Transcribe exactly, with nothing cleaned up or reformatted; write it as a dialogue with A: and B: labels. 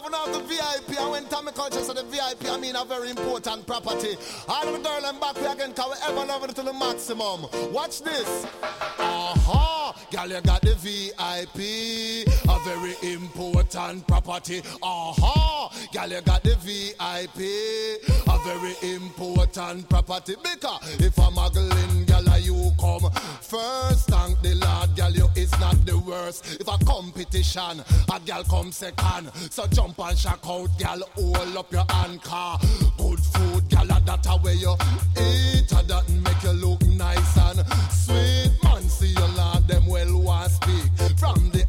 A: loving all the V I P. And when Tommy Culture said the V I P, I mean a very important property. All of the girl and back we again, cause we ever love it to the maximum. Watch this. Uh-huh. Girl, you got the V I P, a very important property. Uh-huh. Girl, you got the V I P, a very important property. Because if I'm muggling, girl, you come first. Thank the Lord, girl, you is not the worst. If a competition, a girl come second. So jump and shock out, girl, hold up your hand car. Good food, girl, that a way you eat. That make you look nice and sweet. Man, see your Lord, them well want speak. From the